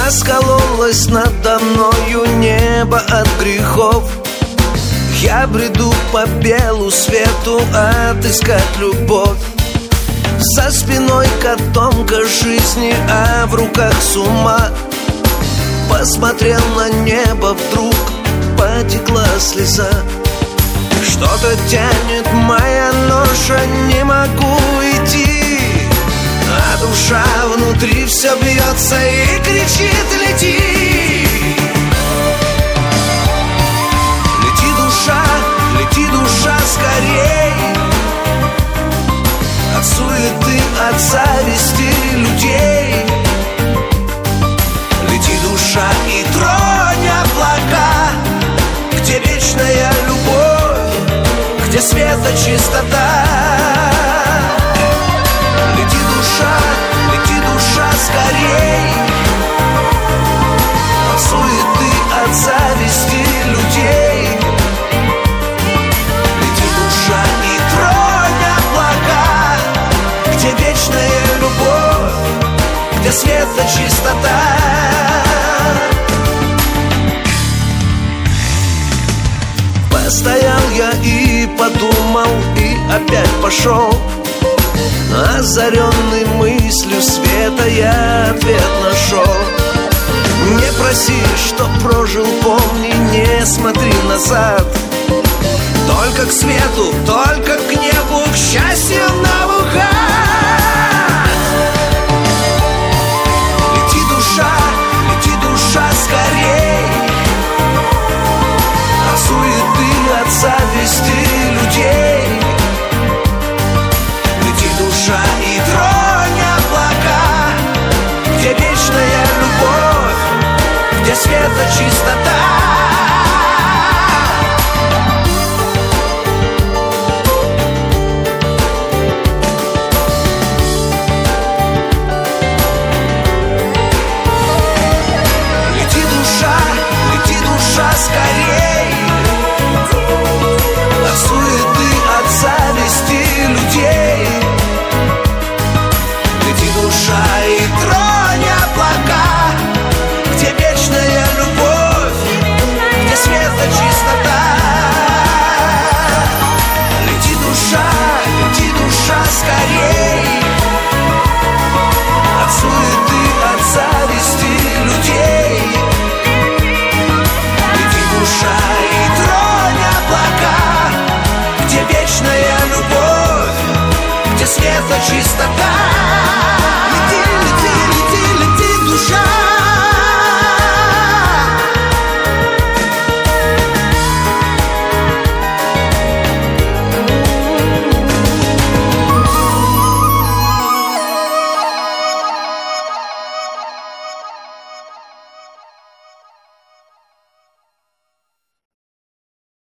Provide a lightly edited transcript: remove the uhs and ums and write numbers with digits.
Раскололось надо мною небо от грехов. Я бреду по белу свету отыскать любовь. За спиной котомка жизни, а в руках сумма. Посмотрел на небо, вдруг потекла слеза. Что-то тянет моя ноша, не могу идти, а душа внутри все бьется и кричит: лети! Лети, душа, скорей от суеты, от зависти людей. Лети, душа, и тронь облака, где вечная любовь, где света чистота. Лети, душа, скорей от суеты, от зависти людей. Лети, душа, и тронь облака, где вечная любовь, где света чистота. Постоял я и подумал, и опять пошел. Озаренный мыслью света я ответ нашел. Не проси, что прожил, помни, не смотри назад. Только к свету, только к небу, к счастью наугад. Лети, душа, скорей от суеты, от зависти людей. Лети, душа, и тронь облака, где вечная любовь, где света чистота. Скорей от суеты, от зависти людей. Лети, душа, и тронь облака, где вечная любовь, где света чистота. Лети, душа, скорей от суеты, от зависти людей. Душа, и тронь облака, где вечная любовь, где света чистота.